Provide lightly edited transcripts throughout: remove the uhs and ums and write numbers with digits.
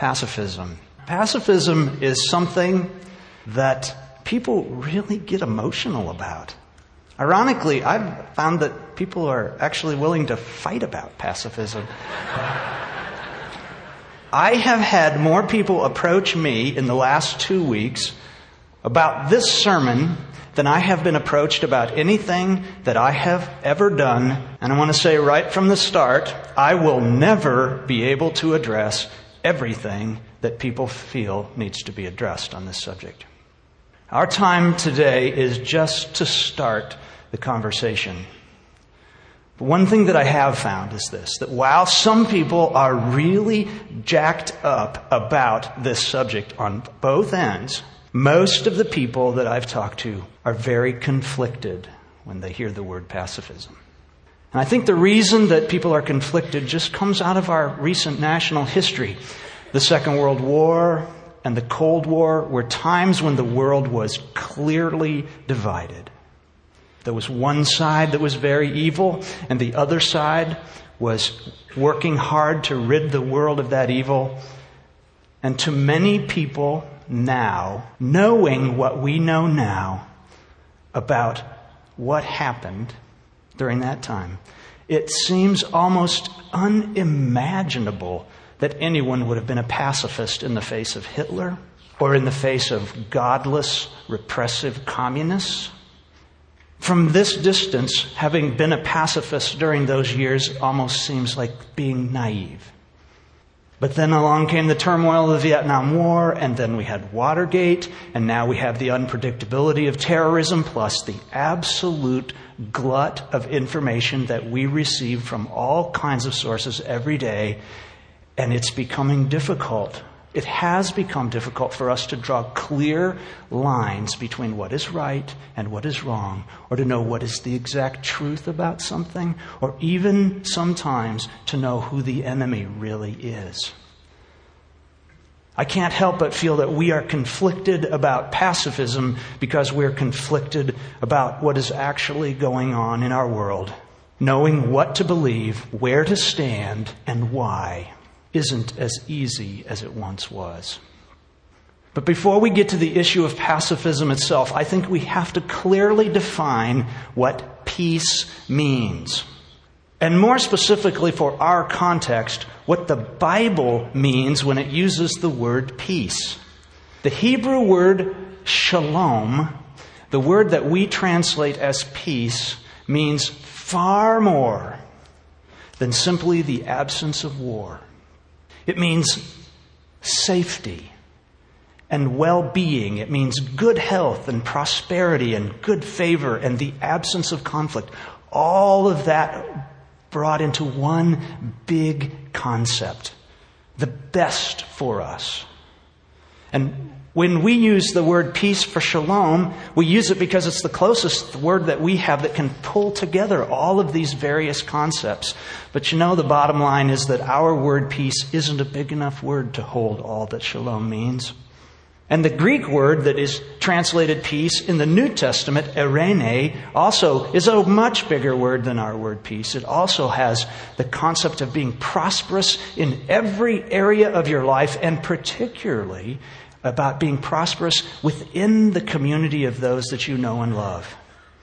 Pacifism. Pacifism is something that people really get emotional about. Ironically, I've found that people are actually willing to fight about pacifism. I have had more people approach me in the last 2 weeks about this sermon than I have been approached about anything that I have ever done. And I want to say right from the start, I will never be able to address everything that people feel needs to be addressed on this subject. Our time today is just to start the conversation. But one thing that I have found is this, that while some people are really jacked up about this subject on both ends, most of the people that I've talked to are very conflicted when they hear the word pacifism. And I think the reason that people are conflicted just comes out of our recent national history. The Second World War and the Cold War were times when the world was clearly divided. There was one side that was very evil, and the other side was working hard to rid the world of that evil. And to many people now, knowing what we know now about what happened during that time, it seems almost unimaginable that anyone would have been a pacifist in the face of Hitler or in the face of godless, repressive communists. From this distance, having been a pacifist during those years almost seems like being naive. But then along came the turmoil of the Vietnam War, and then we had Watergate, and now we have the unpredictability of terrorism, plus the absolute glut of information that we receive from all kinds of sources every day. And it's becoming difficult. It has become difficult for us to draw clear lines between what is right and what is wrong, or to know what is the exact truth about something, or even sometimes to know who the enemy really is. I can't help but feel that we are conflicted about pacifism because we're conflicted about what is actually going on in our world. Knowing what to believe, where to stand, and why isn't as easy as it once was. But before we get to the issue of pacifism itself, I think we have to clearly define what peace means. And more specifically for our context, what the Bible means when it uses the word peace. The Hebrew word shalom, the word that we translate as peace, means far more than simply the absence of war. It means safety and well-being. It means good health and prosperity and good favor and the absence of conflict. All of that brought into one big concept. The best for us. And when we use the word peace for shalom, we use it because it's the closest word that we have that can pull together all of these various concepts. But you know, the bottom line is that our word peace isn't a big enough word to hold all that shalom means. And the Greek word that is translated peace in the New Testament, eirene, also is a much bigger word than our word peace. It also has the concept of being prosperous in every area of your life, and particularly about being prosperous within the community of those that you know and love.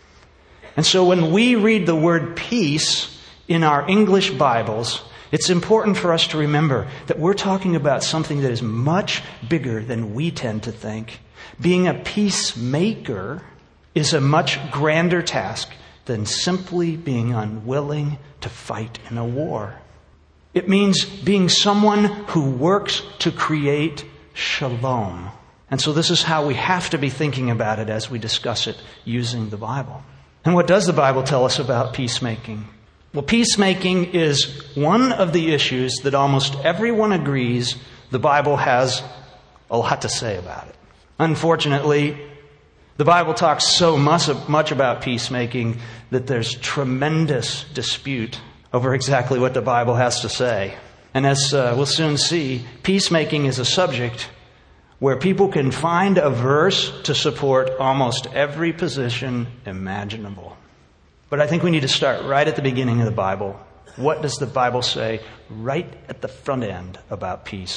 And so when we read the word peace in our English Bibles, it's important for us to remember that we're talking about something that is much bigger than we tend to think. Being a peacemaker is a much grander task than simply being unwilling to fight in a war. It means being someone who works to create shalom. And so this is how we have to be thinking about it as we discuss it using the Bible. And what does the Bible tell us about peacemaking? Well, peacemaking is one of the issues that almost everyone agrees the Bible has a lot to say about it. Unfortunately, the Bible talks so much about peacemaking that there's tremendous dispute over exactly what the Bible has to say. And as we'll soon see, peacemaking is a subject where people can find a verse to support almost every position imaginable. But I think we need to start right at the beginning of the Bible. What does the Bible say right at the front end about peace?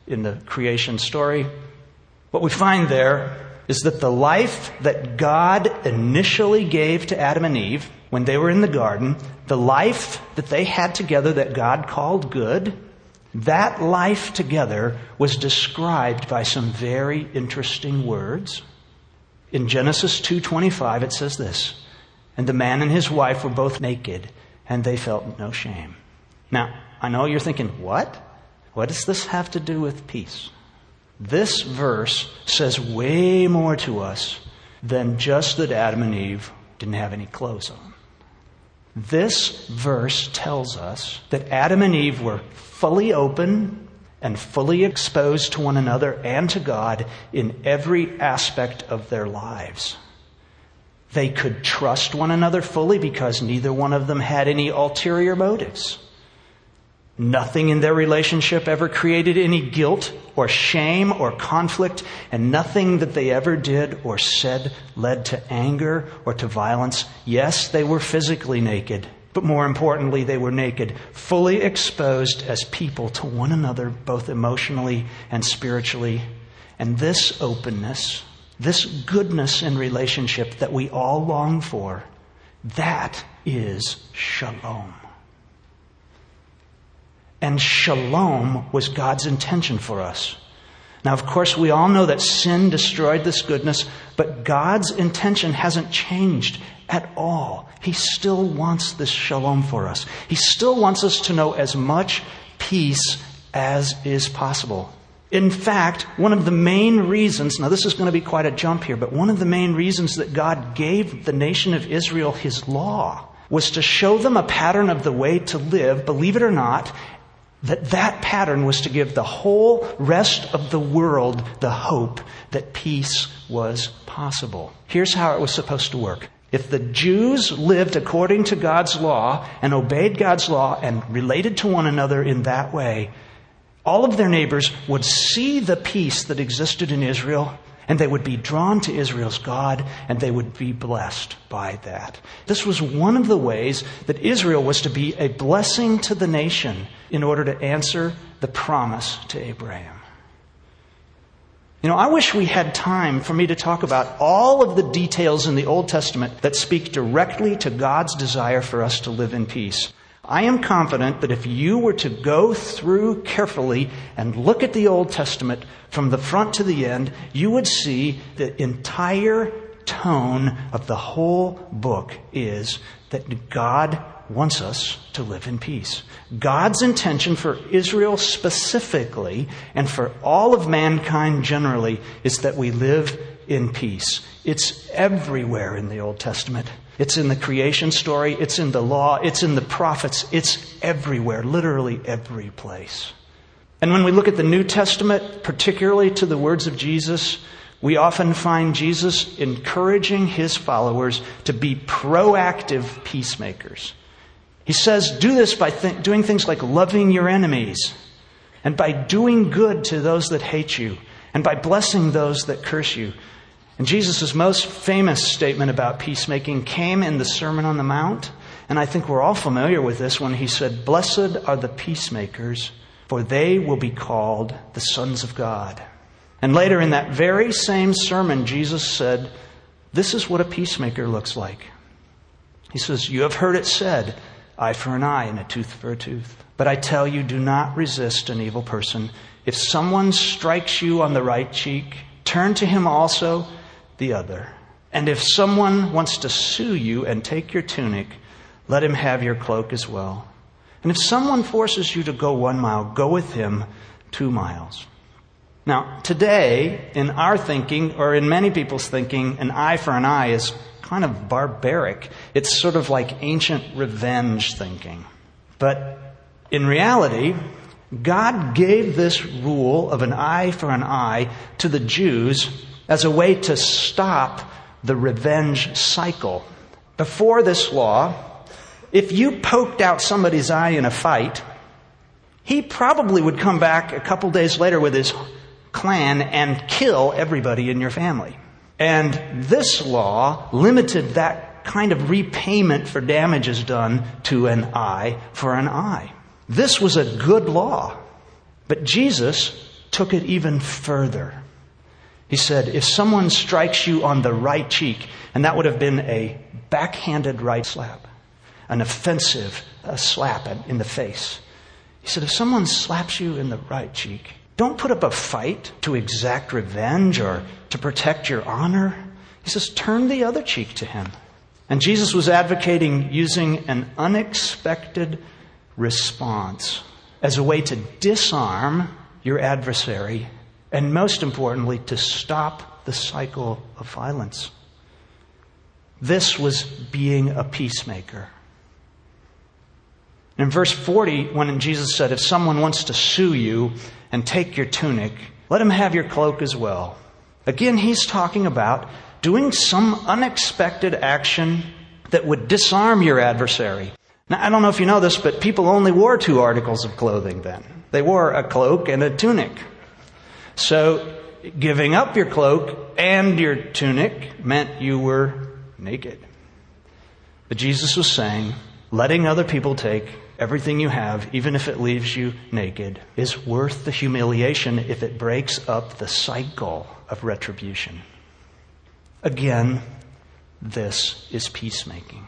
in the creation story. What we find there is that the life that God initially gave to Adam and Eve when they were in the garden, the life that they had together that God called good, that life together was described by some very interesting words. In Genesis 2:25 it says this, "And the man and his wife were both naked, and they felt no shame." Now, I know you're thinking, what? What does this have to do with peace? This verse says way more to us than just that Adam and Eve didn't have any clothes on. This verse tells us that Adam and Eve were fully open and fully exposed to one another and to God in every aspect of their lives. They could trust one another fully because neither one of them had any ulterior motives. Nothing in their relationship ever created any guilt or shame or conflict, and nothing that they ever did or said led to anger or to violence. Yes, they were physically naked, but more importantly, they were naked, fully exposed as people to one another, both emotionally and spiritually. And this openness, this goodness in relationship that we all long for, that is shalom. And shalom was God's intention for us. Now, of course, we all know that sin destroyed this goodness, but God's intention hasn't changed at all. He still wants this shalom for us. He still wants us to know as much peace as is possible. In fact, one of the main reasons, now this is going to be quite a jump here, but one of the main reasons that God gave the nation of Israel His law was to show them a pattern of the way to live, believe it or not, that pattern was to give the whole rest of the world the hope that peace was possible. Here's how it was supposed to work. If the Jews lived according to God's law and obeyed God's law and related to one another in that way, all of their neighbors would see the peace that existed in Israel, and they would be drawn to Israel's God, and they would be blessed by that. This was one of the ways that Israel was to be a blessing to the nation in order to answer the promise to Abraham. You know, I wish we had time for me to talk about all of the details in the Old Testament that speak directly to God's desire for us to live in peace. I am confident that if you were to go through carefully and look at the Old Testament from the front to the end, you would see the entire tone of the whole book is that God wants us to live in peace. God's intention for Israel specifically and for all of mankind generally is that we live in peace. It's everywhere in the Old Testament. It's in the creation story. It's in the law. It's in the prophets. It's everywhere, literally every place. And when we look at the New Testament, particularly to the words of Jesus, we often find Jesus encouraging His followers to be proactive peacemakers. He says, do this by doing things like loving your enemies, and by doing good to those that hate you, and by blessing those that curse you. And Jesus' most famous statement about peacemaking came in the Sermon on the Mount. And I think we're all familiar with this when He said, "Blessed are the peacemakers, for they will be called the sons of God." And later in that very same sermon, Jesus said, this is what a peacemaker looks like. He says, "You have heard it said, eye for an eye and a tooth for a tooth. But I tell you, do not resist an evil person. If someone strikes you on the right cheek, turn to him also the other. And if someone wants to sue you and take your tunic, let him have your cloak as well. And if someone forces you to go 1 mile, go with him 2 miles." Now, today, in our thinking, or in many people's thinking, an eye for an eye is kind of barbaric. It's sort of like ancient revenge thinking. But in reality, God gave this rule of an eye for an eye to the Jews as a way to stop the revenge cycle. Before this law, if you poked out somebody's eye in a fight, he probably would come back a couple days later with his clan and kill everybody in your family. And this law limited that kind of repayment for damages done to an eye for an eye. This was a good law. But Jesus took it even further. He said, if someone strikes you on the right cheek, and that would have been a backhanded right slap, an offensive slap in the face. He said, if someone slaps you in the right cheek, don't put up a fight to exact revenge or to protect your honor. He says, turn the other cheek to him. And Jesus was advocating using an unexpected response as a way to disarm your adversary and, most importantly, to stop the cycle of violence. This was being a peacemaker. In verse 40, when Jesus said, if someone wants to sue you and take your tunic, let him have your cloak as well. Again, he's talking about doing some unexpected action that would disarm your adversary. Now, I don't know if you know this, but people only wore 2 articles of clothing then. They wore a cloak and a tunic. So giving up your cloak and your tunic meant you were naked. But Jesus was saying, letting other people take everything you have, even if it leaves you naked, is worth the humiliation if it breaks up the cycle of retribution. Again, this is peacemaking.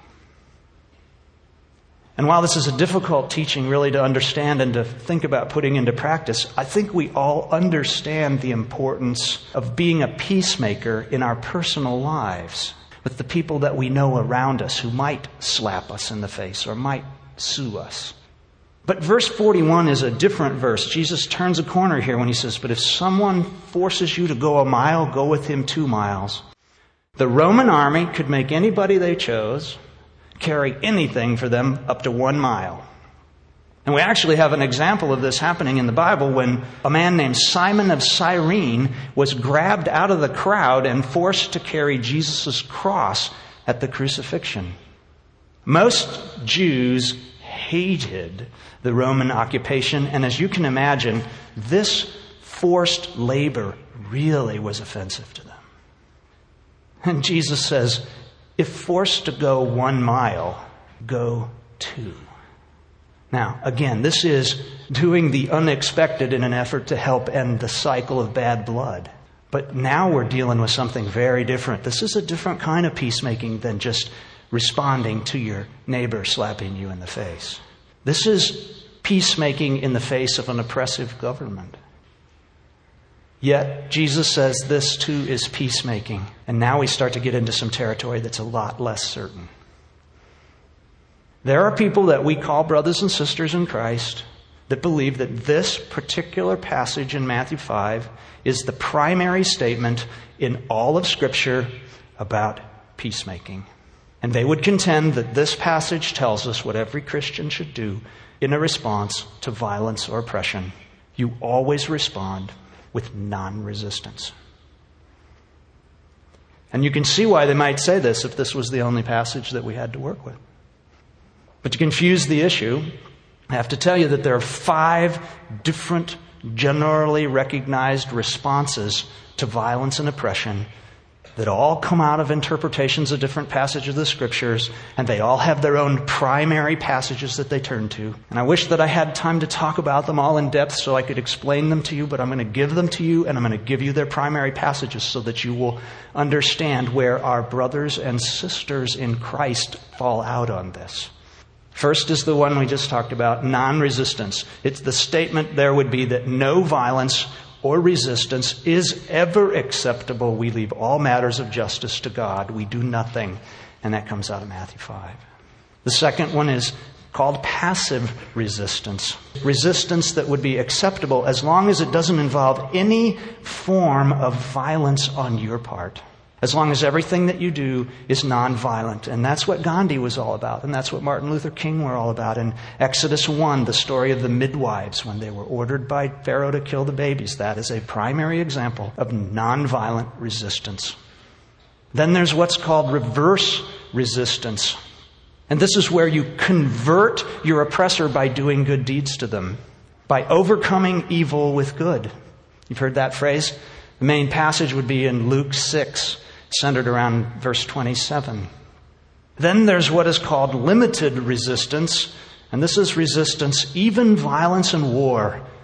And while this is a difficult teaching really to understand and to think about putting into practice, I think we all understand the importance of being a peacemaker in our personal lives with the people that we know around us who might slap us in the face or might sue us. But verse 41 is a different verse. Jesus turns a corner here when he says, but if someone forces you to go a mile, go with him 2 miles. The Roman army could make anybody they chose carry anything for them up to 1 mile. And we actually have an example of this happening in the Bible when a man named Simon of Cyrene was grabbed out of the crowd and forced to carry Jesus' cross at the crucifixion. Most Jews hated the Roman occupation, and as you can imagine, this forced labor really was offensive to them. And Jesus says, if forced to go 1 mile, go 2. Now, again, this is doing the unexpected in an effort to help end the cycle of bad blood. But now we're dealing with something very different. This is a different kind of peacemaking than just responding to your neighbor slapping you in the face. This is peacemaking in the face of an oppressive government. Yet, Jesus says this too is peacemaking. And now we start to get into some territory that's a lot less certain. There are people that we call brothers and sisters in Christ that believe that this particular passage in Matthew 5 is the primary statement in all of Scripture about peacemaking. And they would contend that this passage tells us what every Christian should do in a response to violence or oppression. You always respond with non-resistance. And you can see why they might say this if this was the only passage that we had to work with. But to confuse the issue, I have to tell you that there are 5 different generally recognized responses to violence and oppression that all come out of interpretations of different passages of the Scriptures, and they all have their own primary passages that they turn to. And I wish that I had time to talk about them all in depth so I could explain them to you, but I'm going to give them to you, and I'm going to give you their primary passages so that you will understand where our brothers and sisters in Christ fall out on this. First is the one we just talked about, non-resistance. It's the statement there would be that no violence or resistance is ever acceptable. We leave all matters of justice to God. We do nothing. And that comes out of Matthew 5. The second one is called passive resistance. Resistance that would be acceptable as long as it doesn't involve any form of violence on your part. As long as everything that you do is nonviolent. And that's what Gandhi was all about. And that's what Martin Luther King were all about. In Exodus 1, the story of the midwives when they were ordered by Pharaoh to kill the babies. That is a primary example of nonviolent resistance. Then there's what's called reverse resistance. And this is where you convert your oppressor by doing good deeds to them. By overcoming evil with good. You've heard that phrase? The main passage would be in Luke 6. Centered around verse 27. Then there's what is called limited resistance, and this is resistance, even violence and war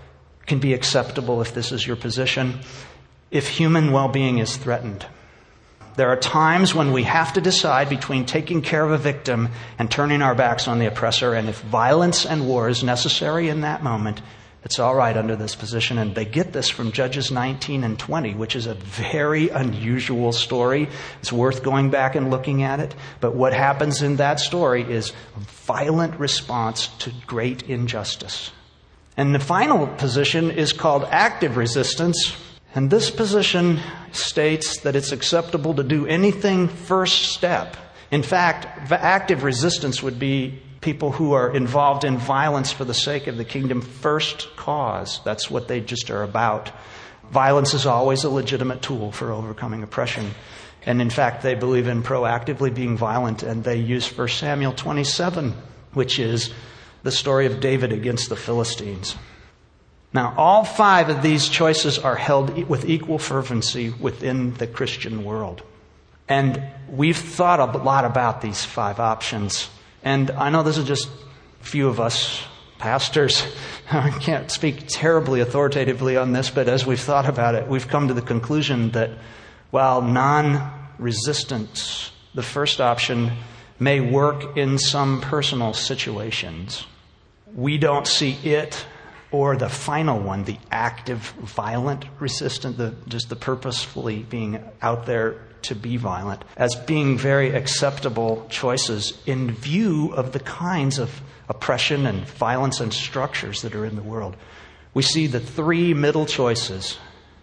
can be acceptable if this is your position, if human well-being is threatened. There are times when we have to decide between taking care of a victim and turning our backs on the oppressor, and if violence and war is necessary in that moment, it's all right under this position. And they get this from Judges 19 and 20, which is a very unusual story. It's worth going back and looking at it. But what happens in that story is a violent response to great injustice. And the final position is called active resistance. And this position states that it's acceptable to do anything first step. In fact, active resistance would be people who are involved in violence for the sake of the kingdom first cause. That's what they just are about. Violence is always a legitimate tool for overcoming oppression. And in fact, they believe in proactively being violent, and they use 1 Samuel 27, which is the story of David against the Philistines. Now, all 5 of these choices are held with equal fervency within the Christian world. And we've thought a lot about these 5 options. And I know this is just a few of us pastors. I can't speak terribly authoritatively on this, but as we've thought about it, we've come to the conclusion that while non-resistance, the first option, may work in some personal situations, we don't see it or the final one, the active, violent resistance, just the purposefully being out there to be violent, as being very acceptable choices in view of the kinds of oppression and violence and structures that are in the world. We see the 3 middle choices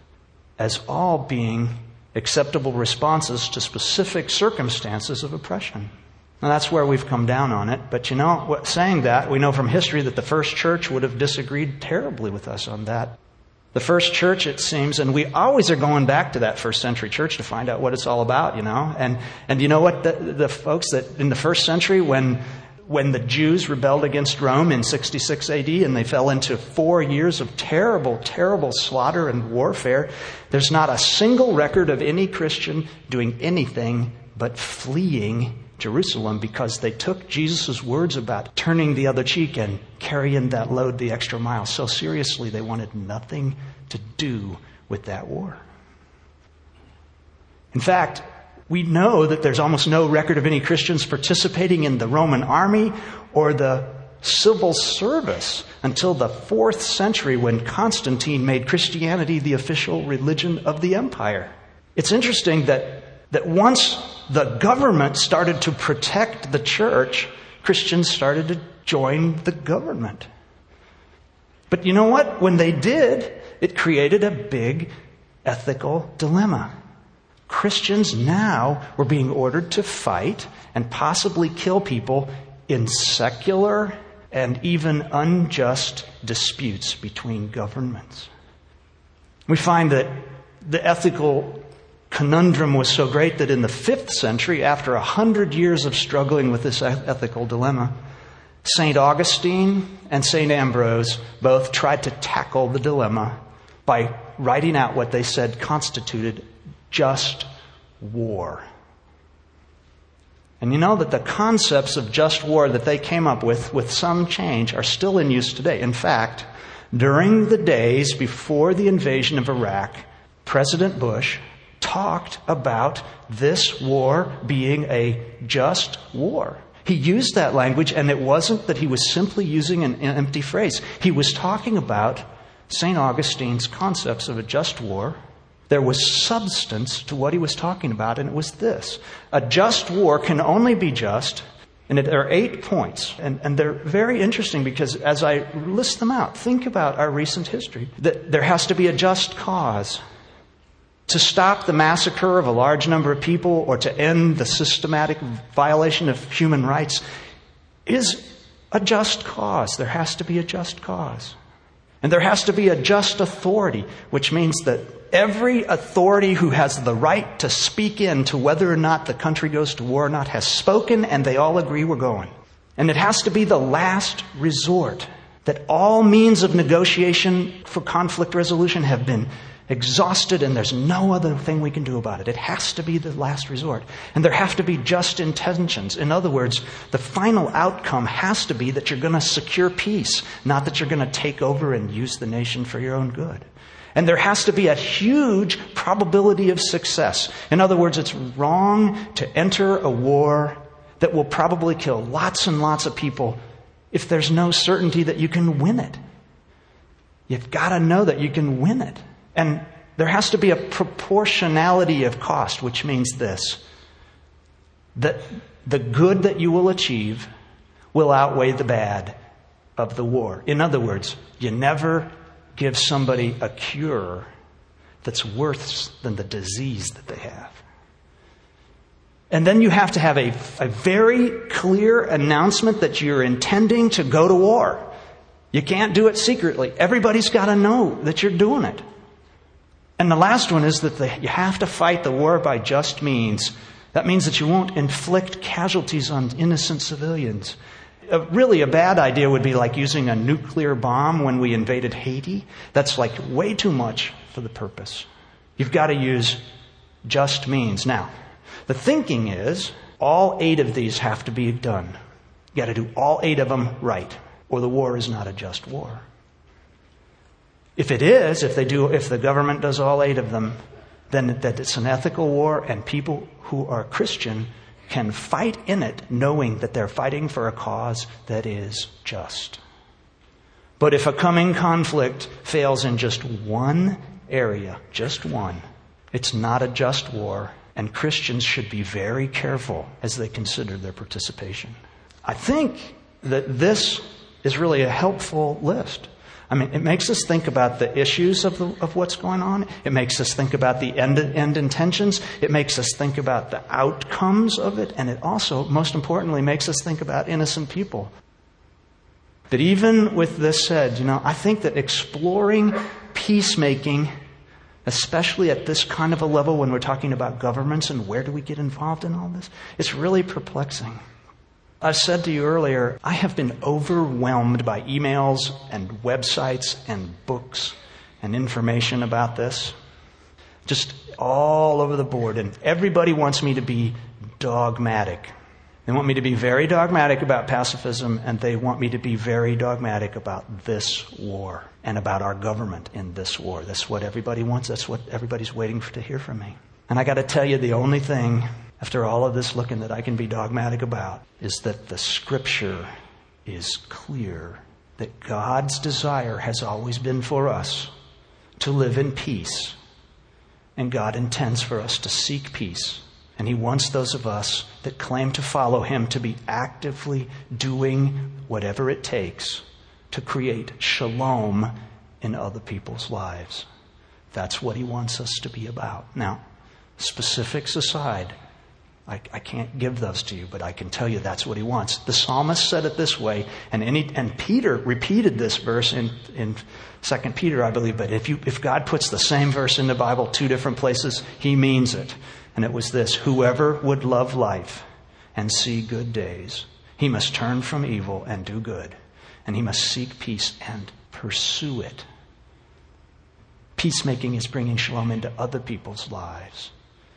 as all being acceptable responses to specific circumstances of oppression. Now, that's where we've come down on it. But saying that, we know from history that the first church would have disagreed terribly with us on that. The first church, it seems, and we always are going back to that first century church to find out what it's all about, And you know what? The folks that in the first century, when the Jews rebelled against Rome in 66 AD and they fell into 4 years of terrible, terrible slaughter and warfare, there's not a single record of any Christian doing anything but fleeing Jerusalem because they took Jesus' words about turning the other cheek and carrying that load the extra mile so seriously they wanted nothing to do with that war. In fact, we know that there's almost no record of any Christians participating in the Roman army or the civil service until the 4th century when Constantine made Christianity the official religion of the empire. It's interesting that once the government started to protect the church, Christians started to join the government. But you know what? When they did, it created a big ethical dilemma. Christians now were being ordered to fight and possibly kill people in secular and even unjust disputes between governments. We find that the ethical conundrum was so great that in the 5th century, after 100 years of struggling with this ethical dilemma, St. Augustine and St. Ambrose both tried to tackle the dilemma by writing out what they said constituted just war. And you know that the concepts of just war that they came up with some change, are still in use today. In fact, during the days before the invasion of Iraq, President Bush talked about this war being a just war. He used that language, and it wasn't that he was simply using an empty phrase. He was talking about St. Augustine's concepts of a just war. There was substance to what he was talking about, and it was this. A just war can only be just, and there are 8 points, and they're very interesting because as I list them out, think about our recent history. That there has to be a just cause. To stop the massacre of a large number of people or to end the systematic violation of human rights is a just cause. There has to be a just cause. And there has to be a just authority, which means that every authority who has the right to speak in to whether or not the country goes to war or not has spoken, and they all agree we're going. And it has to be the last resort, that all means of negotiation for conflict resolution have been exhausted, and there's no other thing we can do about it. It has to be the last resort. And there have to be just intentions. In other words, the final outcome has to be that you're going to secure peace, not that you're going to take over and use the nation for your own good. And there has to be a huge probability of success. In other words, it's wrong to enter a war that will probably kill lots and lots of people if there's no certainty that you can win it. You've got to know that you can win it. And there has to be a proportionality of cost, which means this, that the good that you will achieve will outweigh the bad of the war. In other words, you never give somebody a cure that's worse than the disease that they have. And then you have to have a very clear announcement that you're intending to go to war. You can't do it secretly. Everybody's got to know that you're doing it. And the last one is that you have to fight the war by just means. That means that you won't inflict casualties on innocent civilians. Really, a bad idea would be like using a nuclear bomb when we invaded Haiti. That's like way too much for the purpose. You've got to use just means. Now, the thinking is all 8 of these have to be done. You got to do all 8 of them right, or the war is not a just war. If it is, if the government does all 8 of them, then that it's an ethical war, and people who are Christian can fight in it knowing that they're fighting for a cause that is just. But if a coming conflict fails in just one area, just one, it's not a just war, and Christians should be very careful as they consider their participation. I think that this is really a helpful list. I mean, it makes us think about the issues of what's going on. It makes us think about the end intentions. It makes us think about the outcomes of it. And it also, most importantly, makes us think about innocent people. But even with this said, I think that exploring peacemaking, especially at this kind of a level when we're talking about governments and where do we get involved in all this, it's really perplexing. I said to you earlier, I have been overwhelmed by emails and websites and books and information about this. Just all over the board. And everybody wants me to be dogmatic. They want me to be very dogmatic about pacifism, and they want me to be very dogmatic about this war and about our government in this war. That's what everybody wants. That's what everybody's waiting to hear from me. And I got to tell you, the only thing after all of this looking that I can be dogmatic about is that the Scripture is clear that God's desire has always been for us to live in peace. And God intends for us to seek peace. And He wants those of us that claim to follow Him to be actively doing whatever it takes to create shalom in other people's lives. That's what He wants us to be about. Now, specifics aside, I can't give those to you, but I can tell you that's what He wants. The psalmist said it this way, and Peter repeated this verse in 2 Peter, I believe. But if God puts the same verse in the Bible 2 different places, He means it. And it was this: whoever would love life and see good days, he must turn from evil and do good, and he must seek peace and pursue it. Peacemaking is bringing shalom into other people's lives.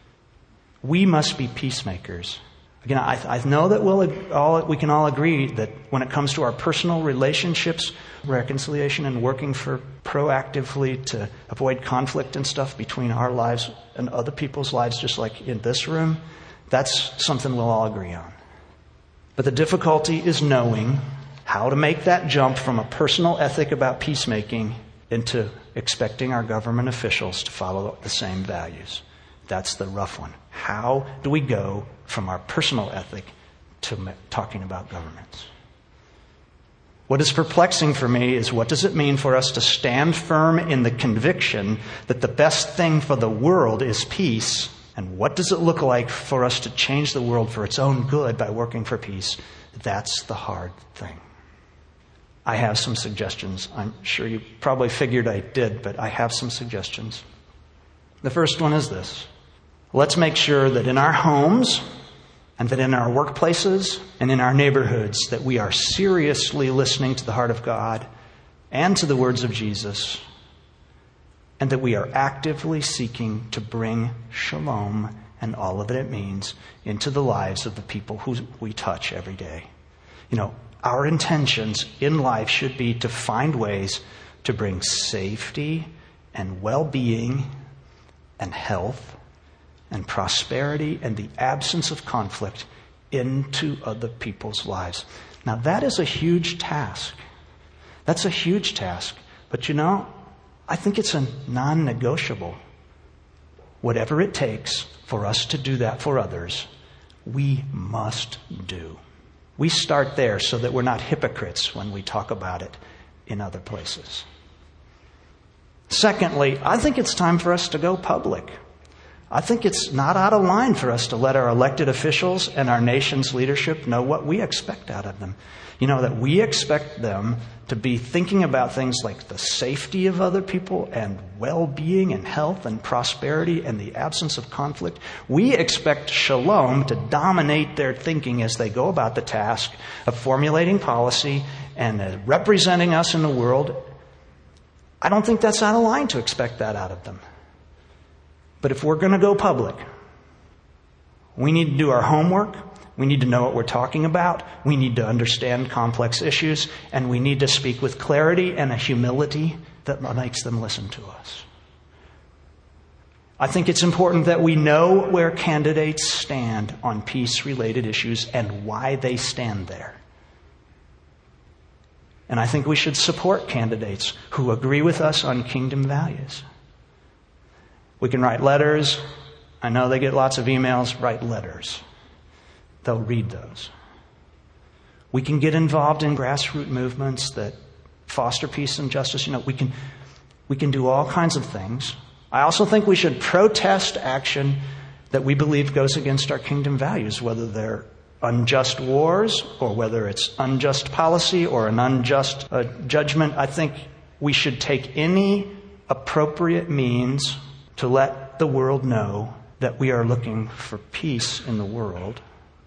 We must be peacemakers. Again, I know that we can all agree that when it comes to our personal relationships, reconciliation and working proactively to avoid conflict and stuff between our lives and other people's lives, just like in this room, that's something we'll all agree on. But the difficulty is knowing how to make that jump from a personal ethic about peacemaking into expecting our government officials to follow the same values. That's the rough one. How do we go from our personal ethic to talking about governments? What is perplexing for me is, what does it mean for us to stand firm in the conviction that the best thing for the world is peace? And what does it look like for us to change the world for its own good by working for peace? That's the hard thing. I have some suggestions. I'm sure you probably figured I did, but I have some suggestions. The first one is this. Let's make sure that in our homes and that in our workplaces and in our neighborhoods that we are seriously listening to the heart of God and to the words of Jesus and that we are actively seeking to bring shalom and all of it means into the lives of the people who we touch every day. Our intentions in life should be to find ways to bring safety and well-being and health and prosperity and the absence of conflict into other people's lives. Now, that is a huge task. That's a huge task. But I think it's a non-negotiable. Whatever it takes for us to do that for others, we must do. We start there so that we're not hypocrites when we talk about it in other places. Secondly, I think it's time for us to go public. I think it's not out of line for us to let our elected officials and our nation's leadership know what we expect out of them. That we expect them to be thinking about things like the safety of other people and well-being and health and prosperity and the absence of conflict. We expect shalom to dominate their thinking as they go about the task of formulating policy and representing us in the world. I don't think that's out of line to expect that out of them. But if we're going to go public, we need to do our homework. We need to know what we're talking about. We need to understand complex issues. And we need to speak with clarity and a humility that makes them listen to us. I think it's important that we know where candidates stand on peace-related issues and why they stand there. And I think we should support candidates who agree with us on kingdom values. We can write letters. I know they get lots of emails. Write letters. They'll read those. We can get involved in grassroots movements that foster peace and justice. We can do all kinds of things. I also think we should protest action that we believe goes against our kingdom values, whether they're unjust wars or whether it's unjust policy or an unjust judgment. I think we should take any appropriate means to let the world know that we are looking for peace in the world.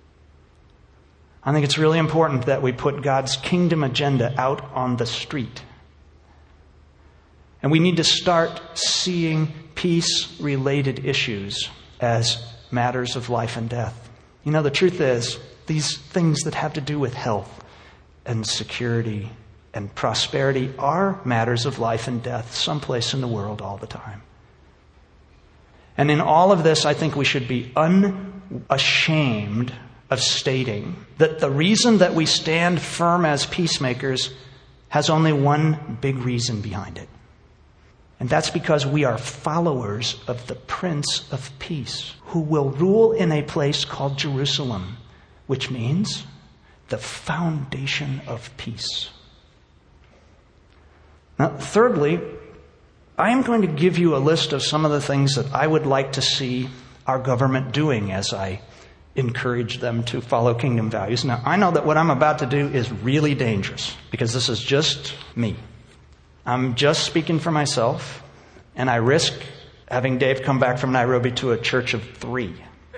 I think it's really important that we put God's kingdom agenda out on the street. And we need to start seeing peace-related issues as matters of life and death. The truth is, these things that have to do with health and security and prosperity are matters of life and death someplace in the world all the time. And in all of this, I think we should be unashamed of stating that the reason that we stand firm as peacemakers has only one big reason behind it. And that's because we are followers of the Prince of Peace, who will rule in a place called Jerusalem, which means the foundation of peace. Now, thirdly, I am going to give you a list of some of the things that I would like to see our government doing as I encourage them to follow kingdom values. Now, I know that what I'm about to do is really dangerous because this is just me. I'm just speaking for myself, and I risk having Dave come back from Nairobi to a church of 3.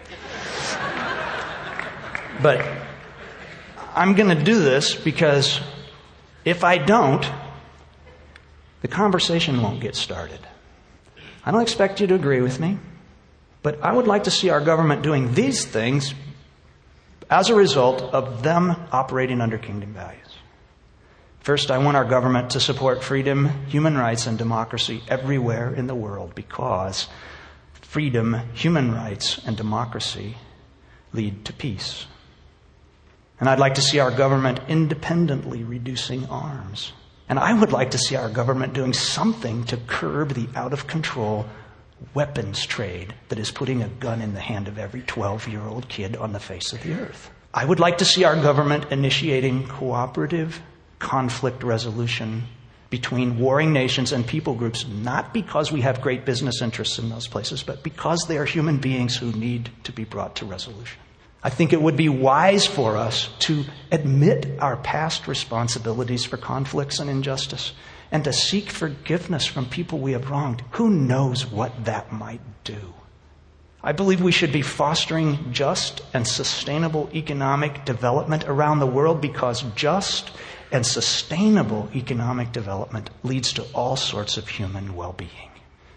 But I'm going to do this because if I don't, the conversation won't get started. I don't expect you to agree with me, but I would like to see our government doing these things as a result of them operating under kingdom values. First, I want our government to support freedom, human rights, and democracy everywhere in the world because freedom, human rights, and democracy lead to peace. And I'd like to see our government independently reducing arms. And I would like to see our government doing something to curb the out-of-control weapons trade that is putting a gun in the hand of every 12-year-old kid on the face of the earth. I would like to see our government initiating cooperative conflict resolution between warring nations and people groups, not because we have great business interests in those places, but because they are human beings who need to be brought to resolution. I think it would be wise for us to admit our past responsibilities for conflicts and injustice and to seek forgiveness from people we have wronged. Who knows what that might do? I believe we should be fostering just and sustainable economic development around the world because just and sustainable economic development leads to all sorts of human well-being.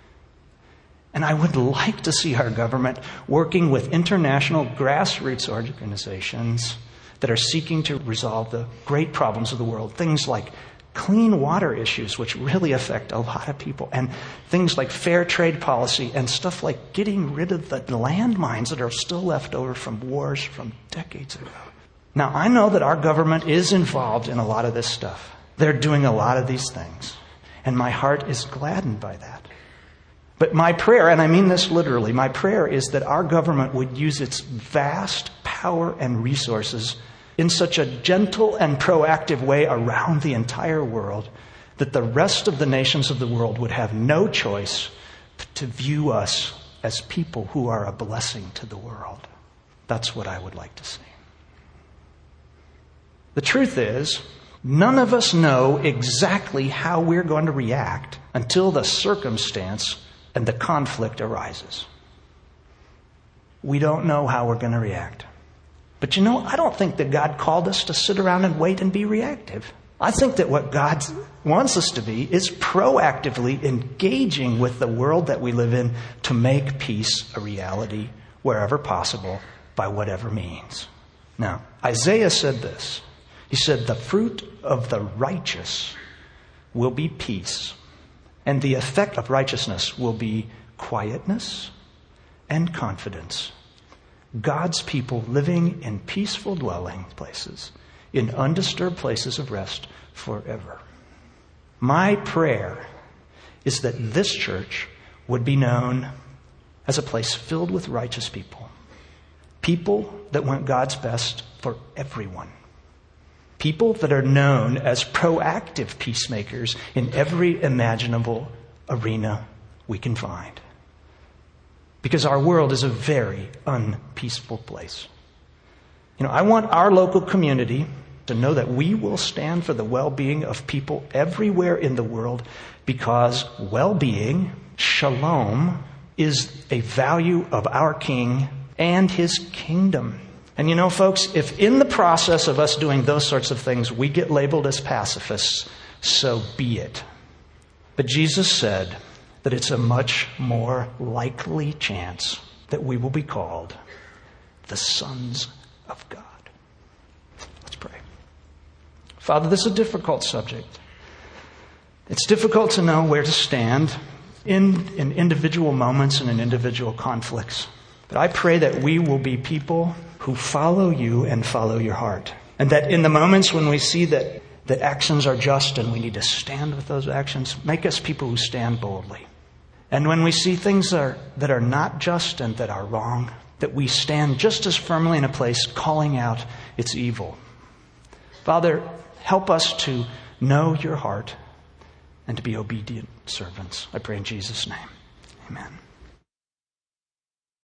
And I would like to see our government working with international grassroots organizations that are seeking to resolve the great problems of the world. Things like clean water issues, which really affect a lot of people. And things like fair trade policy and stuff like getting rid of the landmines that are still left over from wars from decades ago. Now, I know that our government is involved in a lot of this stuff. They're doing a lot of these things. And my heart is gladdened by that. But my prayer, and I mean this literally, my prayer is that our government would use its vast power and resources in such a gentle and proactive way around the entire world that the rest of the nations of the world would have no choice but to view us as people who are a blessing to the world. That's what I would like to see. The truth is, none of us know exactly how we're going to react until the circumstance and the conflict arises. We don't know how we're going to react. But I don't think that God called us to sit around and wait and be reactive. I think that what God wants us to be is proactively engaging with the world that we live in to make peace a reality wherever possible by whatever means. Now, Isaiah said this. He said, "The fruit of the righteous will be peace, and the effect of righteousness will be quietness and confidence." God's people living in peaceful dwelling places, in undisturbed places of rest forever. My prayer is that this church would be known as a place filled with righteous people. People that want God's best for everyone. People that are known as proactive peacemakers in every imaginable arena we can find. Because our world is a very unpeaceful place. I want our local community to know that we will stand for the well-being of people everywhere in the world, because well-being, shalom, is a value of our King and his kingdom. And folks, if in the process of us doing those sorts of things we get labeled as pacifists, so be it. But Jesus said that it's a much more likely chance that we will be called the sons of God. Let's pray. Father, this is a difficult subject. It's difficult to know where to stand in individual moments and in individual conflicts. But I pray that we will be people who follow you and follow your heart. And that in the moments when we see that actions are just and we need to stand with those actions, make us people who stand boldly. And when we see things that are not just and that are wrong, that we stand just as firmly in a place calling out its evil. Father, help us to know your heart and to be obedient servants. I pray in Jesus' name. Amen.